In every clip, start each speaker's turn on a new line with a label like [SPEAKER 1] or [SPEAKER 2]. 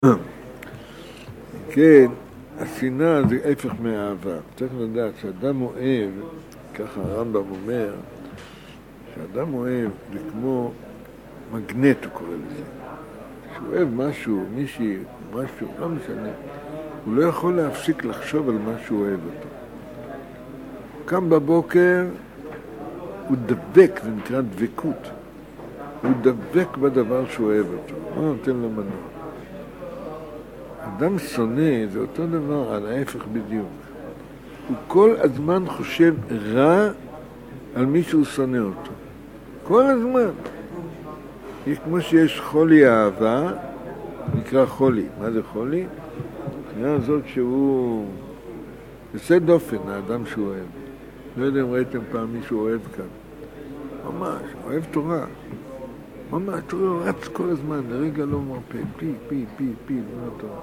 [SPEAKER 1] כן, השנאה זה הפך מהאהבה. צריך לדעת שאדם אוהב, ככה הרמב"ם אומר, שאדם אוהב זה כמו מגנט, הוא קורא לזה. כשהוא אוהב משהו, מישהי, משהו, לא משנה, הוא לא יכול להפסיק לחשוב על מה שהוא אוהב אותו. קם בבוקר, הוא דבק, זה נקרא דבקות. הוא דבק בדבר שהוא אוהב אותו. מה נותן לו מנוע? אדם שונא זה אותו דבר, על ההפך בדיוק. הוא כל הזמן חושב רע על מי שהוא שונא אותו. כל הזמן. יש כמו שיש חולי אהבה, נקרא חולי. מה זה חולי? הבחינה הזאת שהוא יוצא דופן, האדם שהוא אוהב. לא יודע אם ראיתם פעם מישהו אוהב כאן. ממש, אוהב תורה. ממש, תורה רץ כל הזמן, לרגע לא מרפא, פי, לא תורה.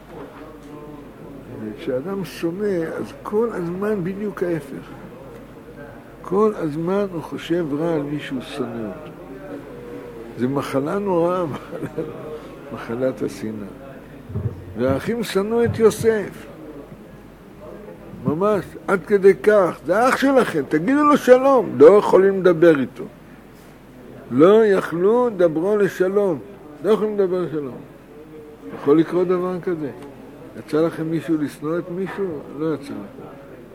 [SPEAKER 1] כשאדם שונא, אז כל הזמן בדיוק ההפך. כל הזמן הוא חושב רע על מי שהוא שונא אותו. זה מחלה נוראה, מחלת השנאה. והאחים שנאו את יוסף. ממש, עד כדי כך, זה אח שלכם, תגידו לו שלום. לא יכולים לדבר איתו. לא יכלו דברו לשלום. לא יכולים לדבר לשלום. יכול לקרות דבר כזה. יצא לכם מישהו לשנוא את מישהו? לא יצא לכם.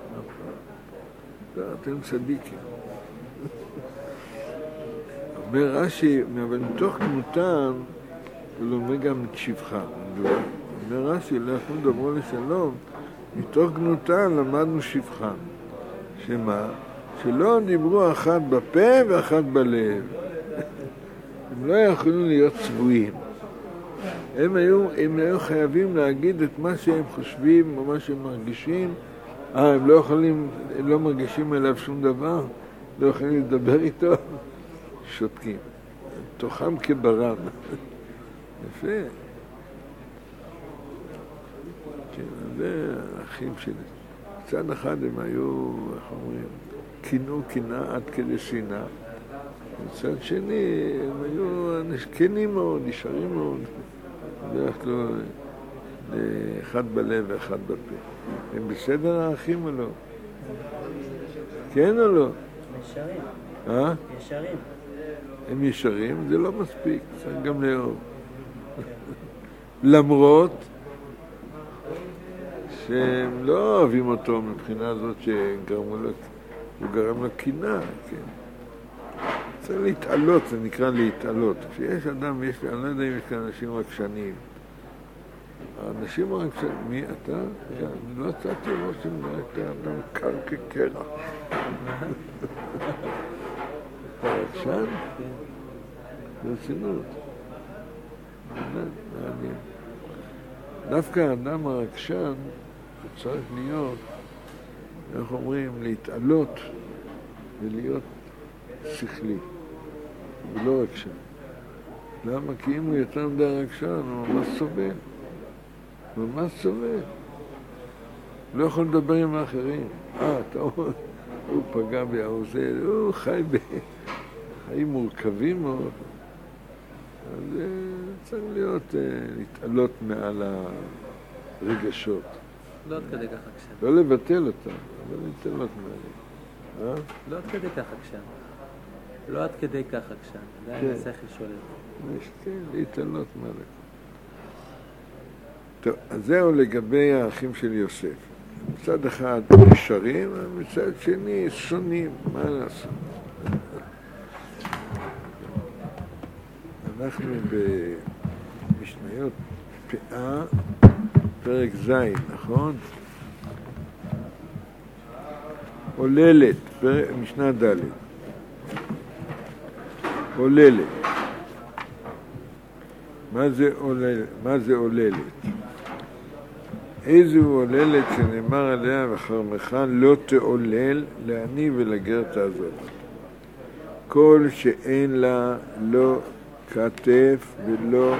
[SPEAKER 1] לא, אתם צדיקים. אומר רש"י, אבל מתוך דמותם, הוא לומד גם את שבחם. אומר רש"י, לא יכלו דברו לשלום, מתוך דמותם למדנו שבחם. שמה? שלא דיברו אחד בפה ואחד בלב. הם לא יכולים להיות צבועים. הם היו חייבים להגיד את מה שהם חושבים או מה שהם מרגישים. הם לא יכולים, הם לא מרגישים אליו שום דבר, לא יכולים לדבר איתו, שותקים. תוכם כברם. יפה. כן, זה האחים שלי. מצד אחד הם היו, איך אומרים, קינו קנאה עד כדי שנאה. מצד שני, הם היו כנים מאוד, ישרים מאוד. בדרך כלל אחד בלב ואחד בפה. הם בסדר האחים או לא? כן או לא?
[SPEAKER 2] ישרים. ישרים.
[SPEAKER 1] הם ישרים, זה לא מספיק, צריך גם לאהוב. למרות שהם לא אוהבים אותו מבחינה זאת שהוא גרם לו קנאה, כן. צריך להתעלות, זה נקרא להתעלות. כשיש אדם, אני לא יודע אם יש כאן אנשים רגשניים. האנשים הרגשניים, מי אתה? אני לא הצעתי רושם, אתה אדם קר כקרח. אתה רגשן? ברצינות. מעניין. דווקא האדם הרגשן צריך להיות, איך אומרים, להתעלות ולהיות שכלי, ולא רגשן. למה? כי אם הוא יותר מדי רגשן, הוא ממש סובל. ממש סובל. לא יכול לדבר עם האחרים. הוא פגע בי, הוא חי בחיים מורכבים מאוד. אז צריך להיות, להתעלות מעל הרגשות.
[SPEAKER 2] לא עד כדי ככה קשן.
[SPEAKER 1] לא לבטל אותם, אבל להתעלות מעליהם.
[SPEAKER 2] לא עד כדי ככה קשן. לא עד כדי ככה קשן. עדיין השכל שולט.
[SPEAKER 1] כן, להתעלות מעליהם. טוב, אז זהו לגבי האחים של יוסף. מצד אחד ישרים, ומצד שני שונים. מה לעשות? אנחנו במשניות פאה, פרק ז', נכון? עוללת, משנה ד'. עוללת. מה זה עוללת? איזו עוללת שנאמר עליה וחרמך לא תעולל לעני ולגר תעזוב. כל שאין לה לא כתף ולא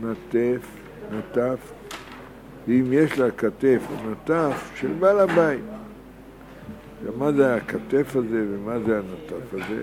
[SPEAKER 1] נטף, ואם יש לה כתף או נטף של בעל הבית. ומה זה הכתף הזה ומה זה הנטף הזה?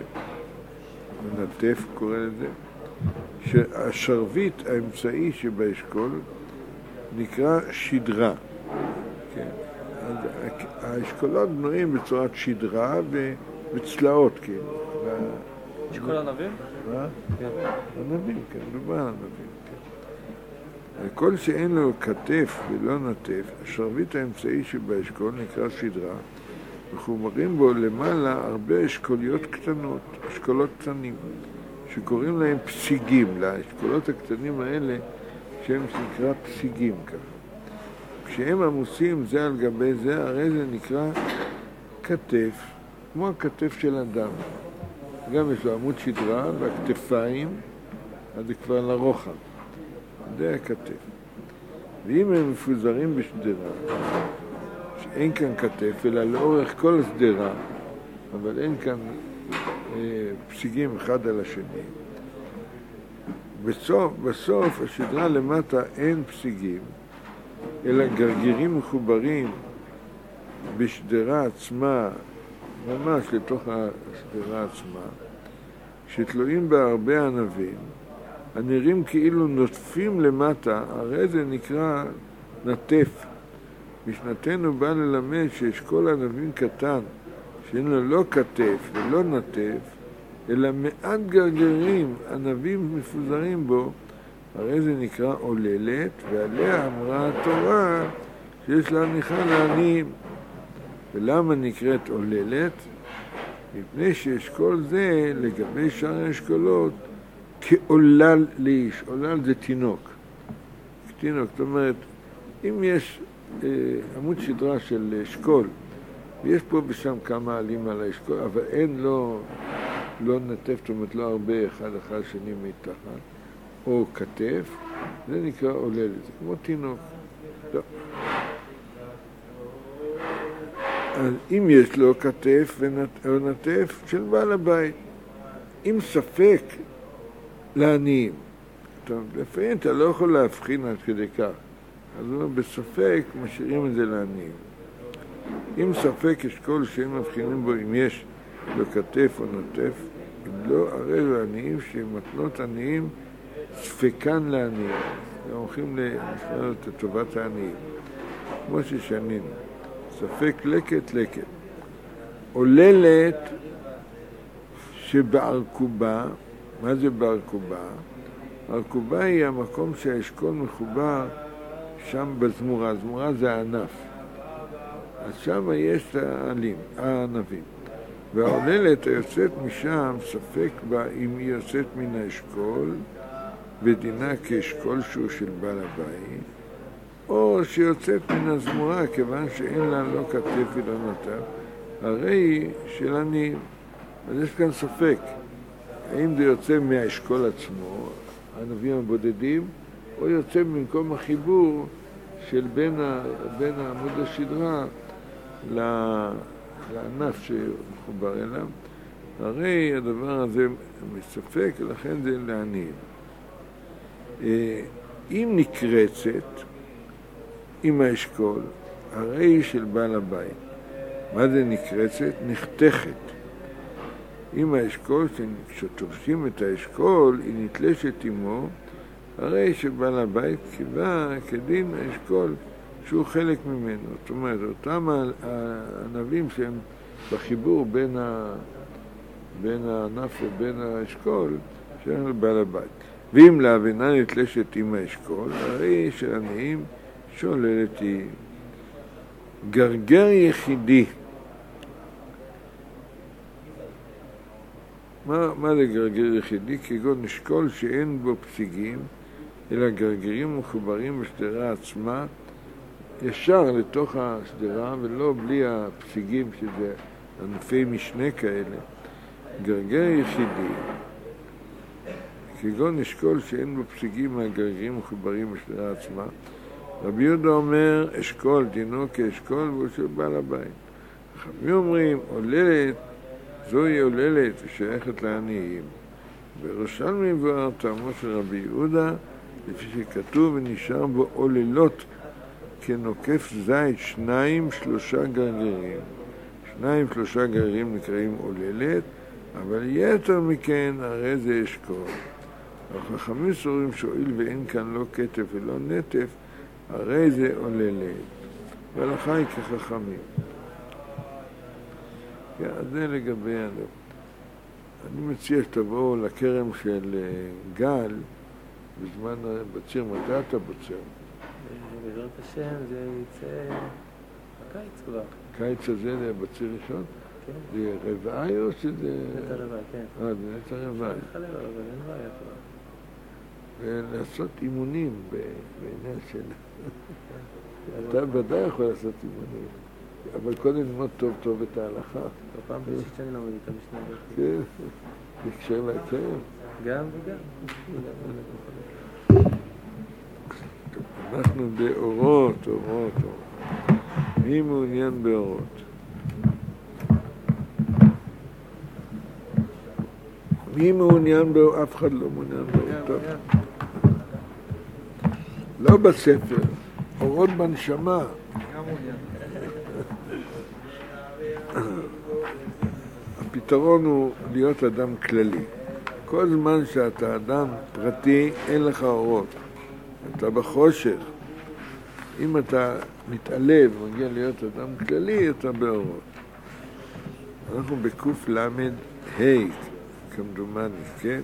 [SPEAKER 1] הנטף קורא לזה. שהשרביט האמצעי שבאשכול נקרא שדרה. כן. אז האשכולות בנויים בצורת שדרה ובצלעות, כאילו.
[SPEAKER 2] אשכול ענבים?
[SPEAKER 1] מה? ענבים, כן, מדובר על ענבים, כן. כל שאין לו כתף ולא נטף, השרביט האמצעי שבאשכול נקרא שדרה, מחוברים בו למעלה הרבה אשכוליות קטנות, אשכולות קטנים, שקוראים להם פסיגים, לאשכולות הקטנים האלה, שהם נקרא פסיגים ככה. כשהם עמוסים זה על גבי זה, הרי זה נקרא כתף, כמו הכתף של אדם. גם יש לו עמוד שדרה והכתפיים, אז זה כבר לרוחב. זה הכתף. ואם הם מפוזרים בשדרה, שאין כאן כתף, אלא לאורך כל השדרה, אבל אין כאן פסיגים אחד על השני. בסוף השדרה למטה אין פסיגים, אלא גרגירים מחוברים בשדרה עצמה, ממש לתוך השדרה עצמה, שתלויים בה הרבה ענבים, הנראים כאילו נוטפים למטה, הרי זה נקרא נטף. משנתנו בא ללמד שאשכול ענבים קטן, שאין לו לא כתף ולא נטף, אלא מעט גרגרים, ענבים מפוזרים בו, הרי זה נקרא עוללת, ועליה אמרה התורה שיש לה ניחה לעניים. ולמה נקראת עוללת? מפני שאשכול זה לגבי שאר האשכולות כעולל לאיש. עולל זה תינוק. תינוק, זאת אומרת, אם יש עמוד שדרה של אשכול, ויש פה ושם כמה עלים על האשכול, אבל אין לא נטף, זאת אומרת לא הרבה אחד שני מתחת, או כתף, זה נקרא עוללת, זה כמו תינוק. טוב. אז אם יש לו כתף או נטף של בעל הבית, אם ספק לעניים, לפעמים אתה לא יכול להבחין עד כדי כך, אז הוא בספק משאירים את זה לעניים. אם ספק אשכול שהם מבחינים בו אם יש לו כתף או נטף, אם לא, הרי לעניים שמתנות עניים ספקן לעניים, הם הולכים לשאול את טובת העניים, כמו ששנינו. ספק לקט, לקט. עוללת שבארכובה, מה זה בארכובה? ארכובה היא המקום שהאשכול מחובר שם בזמורה, הזמורה זה הענף. אז שם יש את הענבים. והעוללת היוצאת משם, ספק בה אם היא יוצאת מן האשכול, ודינה כאשכול שהוא של בעל הבית, או שיוצאת מן הזמורה, כיוון שאין לה לא כתף ולא נטף, הרי היא של עניים. אז יש כאן ספק, האם זה יוצא מהאשכול עצמו, הענבים הבודדים, או יוצא במקום החיבור של בין עמוד השדרה לענף שמחובר אליו. הרי הדבר הזה מספק, לכן זה לעניים. אם נקרצת עם האשכול, הרי היא של בעל הבית. מה זה נקרצת? נחתכת. עם האשכול, כשתופסים את האשכול, היא נתלשת עמו, הרי שבעל הבית קיבל כדין האשכול שהוא חלק ממנו. זאת אומרת, אותם הענבים שהם בחיבור בין הענף ובין האשכול, שהם לבעל הבית. ואם להבינה נתלשת עם האשכול, הרי של עניים שוללת היא. גרגר יחידי. מה זה גרגר יחידי? כגון אשכול שאין בו פסיגים, אלא גרגרים מחוברים בשדרה עצמה, ישר לתוך השדרה, ולא בלי הפסיגים שזה ענפי משנה כאלה. גרגר יחידי, כגון אשכול שאין בו פסיגים מהגרגרים מחוברים בשדרה עצמה. רבי יהודה אומר, אשכול, דינו כאשכול, והוא של בעל הבית. חכמים אומרים, עוללת, זוהי עוללת ושייכת לעניים. בירושלמי מבואר טעמו של רבי יהודה, לפי שכתוב ונשאר בו עוללות כנוקף זית 2-3 גרגירים. 2-3 גרגירים נקראים עוללת, אבל יתר מכן הרי זה אשכול. החכמים סוברים שהואיל ואין כאן לא כתף ולא נטף, הרי זה עולה לב, והלכה היא כחכמים. אז זה לגבי הלב. אני מציע שתבואו לכרם של גל, בזמן הבציר. מתי אתה בוצר?
[SPEAKER 2] בעזרת השם זה יצא בקיץ כבר.
[SPEAKER 1] קיץ הזה זה הבציר ראשון?
[SPEAKER 2] כן.
[SPEAKER 1] זה רבעי או שזה...
[SPEAKER 2] נטע רבעי, כן.
[SPEAKER 1] זה נטע רבעי.
[SPEAKER 2] אפשר לחלב, אבל אין בעיה כבר.
[SPEAKER 1] ולעשות אימונים בעניין של... אתה ודאי יכול לעשות אימונים, אבל קודם ללמוד טוב טוב את ההלכה.
[SPEAKER 2] בפעם בראשית שאני לומד את המשנה.
[SPEAKER 1] כן, נקשר לכרם.
[SPEAKER 2] גם וגם.
[SPEAKER 1] אנחנו באורות, אורות. מי מעוניין באורות? מי מעוניין באורות? אף אחד לא מעוניין באורות. לא בספר, אורות בנשמה. הפתרון הוא להיות אדם כללי. כל זמן שאתה אדם פרטי, אין לך אורות. אתה בחושך. אם אתה מתעלה ומגיע להיות אדם כללי, אתה באורות. אנחנו בקוף למד ה' כמדומני, כן?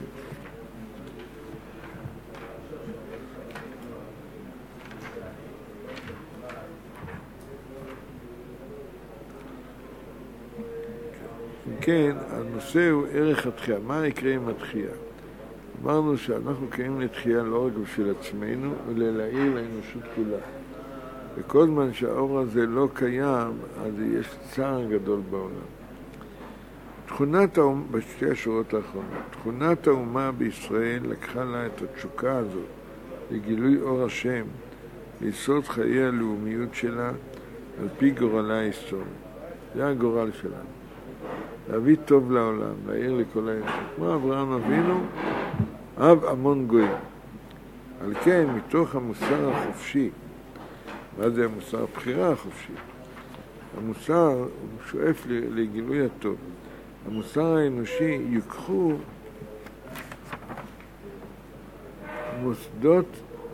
[SPEAKER 1] כן, הנושא הוא ערך התחייה. מה יקרה עם התחייה? אמרנו שאנחנו קיימים לתחייה לא רק בשביל עצמנו, אלא להעיר לאנושות כולה. וכל זמן שהאור הזה לא קיים, אז יש צער גדול בעולם. תכונת האומה, בשתי השורות האחרונות, תכונת האומה בישראל לקחה לה את התשוקה הזאת לגילוי אור השם, ליסוד חיי הלאומיות שלה על פי גורלה ההיסטורי. זה הגורל שלנו. להביא טוב לעולם, להעיר לכל האנושות. כמו אברהם אבינו, אב המון גויים. על כן, מתוך המוסר החופשי, מה זה המוסר? הבחירה החופשית. המוסר הוא שואף לגילוי הטוב. המוסר האנושי יוקחו מוסדות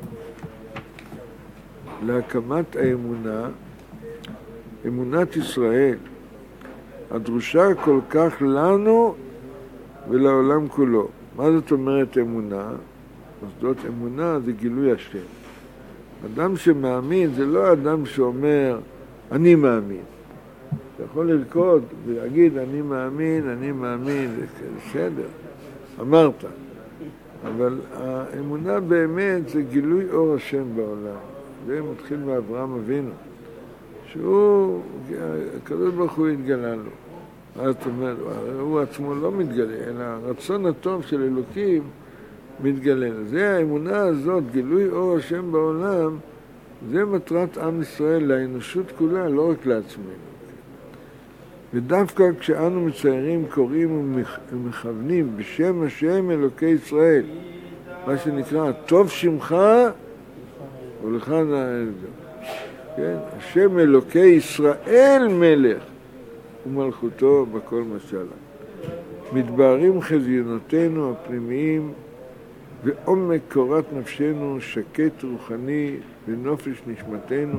[SPEAKER 1] להקמת האמונה, אמונת ישראל, הדרושה כל כך לנו ולעולם כולו. מה זאת אומרת אמונה? מוסדות אמונה זה גילוי השם. אדם שמאמין זה לא אדם שאומר אני מאמין. אתה יכול לרקוד ולהגיד אני מאמין, זה בסדר, אמרת. אבל האמונה באמת זה גילוי אור השם בעולם. זה מתחיל מאברהם אבינו, שהוא, הקדוש ברוך הוא התגלה לו. זאת אומרת, הוא עצמו לא מתגלה, אלא הרצון הטוב של אלוקים מתגלה. זה האמונה הזאת, גילוי אור השם בעולם, זה מטרת עם ישראל, לאנושות כולה, לא רק לעצמנו. ודווקא כשאנו מציירים, קוראים ומכוונים בשם השם אלוקי ישראל, מה שנקרא, טוב שמך ולך נעז. כן? השם אלוקי ישראל מלך ומלכותו בכל משלה. מתבהרים חזיונותינו הפנימיים ועומק קורת נפשנו, שקט רוחני ונופש נשמתנו,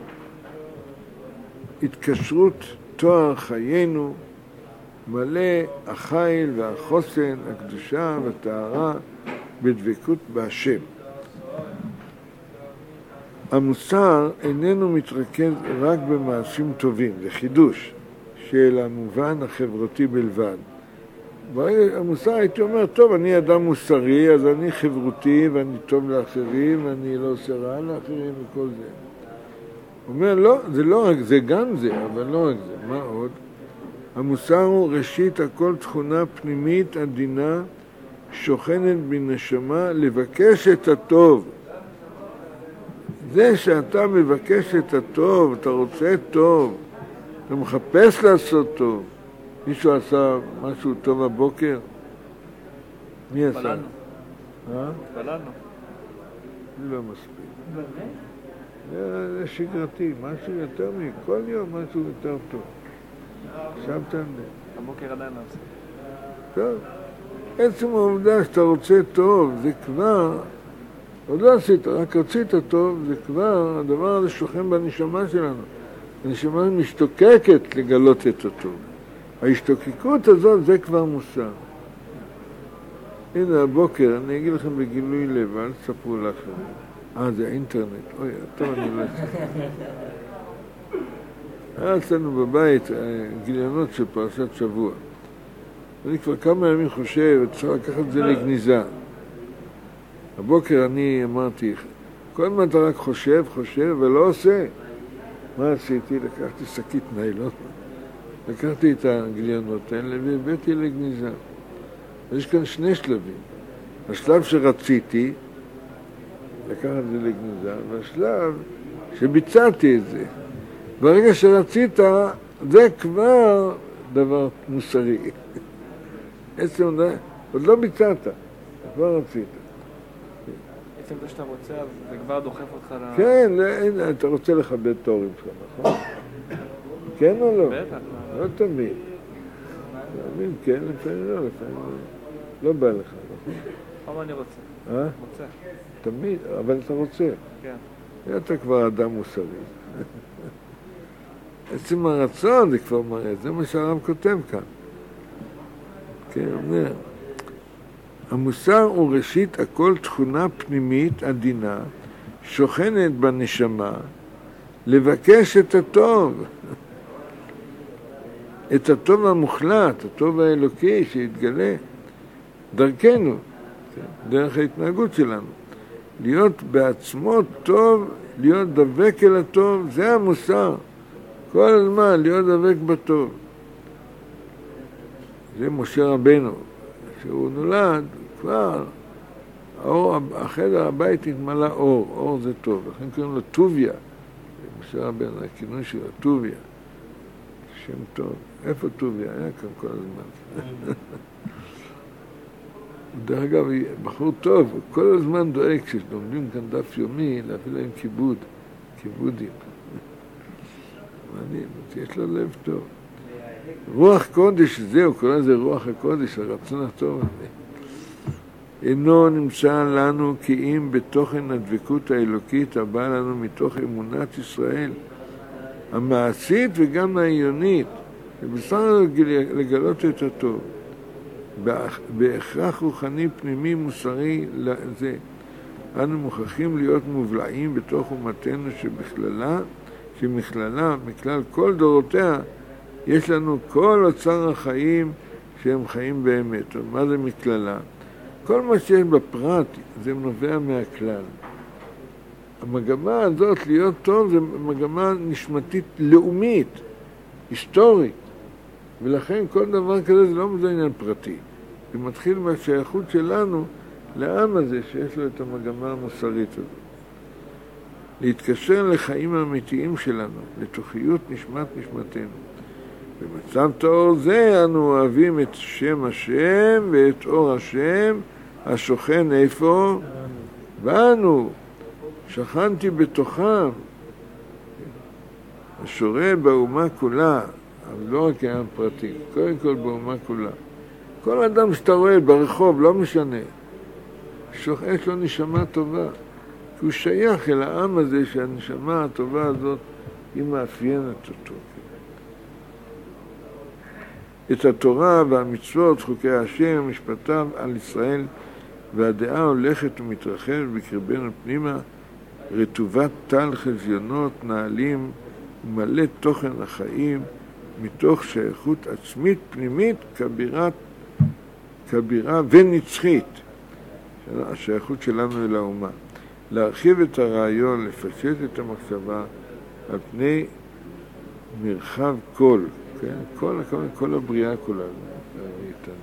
[SPEAKER 1] התקשרות תואר חיינו, מלא החיל והחוסן, הקדושה והטהרה בדבקות בהשם. המוסר איננו מתרכז רק במעשים טובים, זה חידוש של המובן החברתי בלבד. המוסר הייתי אומר, טוב, אני אדם מוסרי, אז אני חברותי ואני טוב לאחרים ואני לא עושה רע לאחרים וכל זה. הוא אומר, לא, זה לא רק זה, גם זה, אבל לא רק זה. מה עוד? המוסר הוא ראשית הכל תכונה פנימית עדינה שוכנת בנשמה לבקש את הטוב. זה שאתה מבקש את הטוב, אתה רוצה טוב, אתה מחפש לעשות טוב. מישהו עשה משהו טוב הבוקר? מי עשה?
[SPEAKER 2] התפללנו.
[SPEAKER 1] התפללנו. זה לא מספיק. זה שגרתי, משהו יותר כל יום משהו יותר טוב. חשבת על זה?
[SPEAKER 2] הבוקר עדיין נעשה.
[SPEAKER 1] טוב. עצם העובדה שאתה רוצה טוב, זה כבר עוד לא עשית, רק רצית טוב, זה כבר, הדבר הזה שוכן בנשמה שלנו. הנשמה משתוקקת לגלות את הטוב. ההשתוקקות הזאת זה כבר מוסר. הנה הבוקר, אני אגיד לכם בגילוי לב, אל תספרו לאחרים. זה האינטרנט. אוי, טוב, אני לא אצטרך. היה אצלנו בבית גיליונות של פרשת שבוע. אני כבר כמה ימים חושב, צריך לקחת את זה לגניזה. הבוקר אני אמרתי, כל הזמן אתה רק חושב ולא עושה. מה עשיתי? לקחתי שקית ניילון, לקחתי את הגיליונות האלה והבאתי לגניזה. יש כאן שני שלבים. השלב שרציתי, לקחת את זה לגניזה, והשלב שביצעתי את זה. ברגע שרצית, זה כבר דבר מוסרי. עצם עוד לא ביצעת, כבר רצית.
[SPEAKER 3] עצם זה שאתה רוצה, זה כבר דוחף אותך ל...
[SPEAKER 1] כן, אתה רוצה לכבד את ההורים שלך, נכון? כן או לא?
[SPEAKER 3] בטח.
[SPEAKER 1] לא תמיד. תמיד כן, לפעמים לא, לפעמים לא בא לך, נכון?
[SPEAKER 3] אבל אני רוצה. רוצה.
[SPEAKER 1] תמיד, אבל אתה רוצה.
[SPEAKER 3] כן.
[SPEAKER 1] אתה כבר אדם מוסרי. עצם הרצון זה כבר מראה, זה מה שהרב כותב כאן. כן, אומר, המוסר הוא ראשית הכל תכונה פנימית עדינה, שוכנת בנשמה, לבקש את הטוב. את הטוב המוחלט, הטוב האלוקי שיתגלה דרכנו, דרך ההתנהגות שלנו. להיות בעצמו טוב, להיות דבק אל הטוב, זה המוסר. כל הזמן להיות דבק בטוב. זה משה רבנו, שהוא נולד כבר, החדר הבית התמלא אור, אור זה טוב, לכן קוראים לו טוביה. משה רבנו, הכינוי שלו, טוביה. שם טוב. איפה טוביה? היה כאן כל הזמן. דרך אגב, בחור טוב, הוא כל הזמן דואג כשלומדים כאן דף יומי, להביא להם כיבודים. מעניין, יש לו לב טוב. רוח קודש, זהו, קורא לזה רוח הקודש, הרצון הטוב הזה. אינו נמצא לנו כי אם בתוכן הדבקות האלוקית הבאה לנו מתוך אמונת ישראל, המעשית וגם העיונית, ובסך לגלות את הטוב. בהכרח רוחני פנימי מוסרי לזה. אנו מוכרחים להיות מובלעים בתוך אומתנו שמכללה, מכלל כל דורותיה, יש לנו כל אוצר החיים שהם חיים באמת. מה זה מכללה? כל מה שיש בפרט זה נובע מהכלל. המגמה הזאת להיות טוב זה מגמה נשמתית לאומית, היסטורית. ולכן כל דבר כזה זה לא עניין פרטי. זה מתחיל מהשייכות שלנו לעם הזה שיש לו את המגמה המוסרית הזאת. להתקשר לחיים האמיתיים שלנו, לתוכיות נשמתנו. במצב טהור זה אנו אוהבים את שם השם ואת אור השם השוכן איפה? בנו. שכנתי בתוכם. השורה באומה כולה, אבל לא רק העם פרטי, קודם כל באומה כולה. כל אדם שאתה רואה ברחוב, לא משנה, יש לו נשמה טובה. כי הוא שייך אל העם הזה שהנשמה הטובה הזאת היא מאפיינת אותו. את התורה והמצוות, חוקי השם, משפטיו על ישראל, והדעה הולכת ומתרחבת בקרבנו פנימה, רטובת טל חזיונות, נעלים, מלא תוכן החיים, מתוך שייכות עצמית פנימית, כבירה ונצחית, השייכות שלנו אל האומה. להרחיב את הרעיון, לפשט את המחשבה על פני מרחב כל, כן? כל הבריאה כולנו.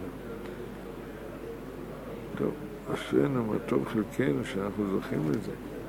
[SPEAKER 1] טוב, אשרינו מה טוב חלקנו שאנחנו זוכים לזה.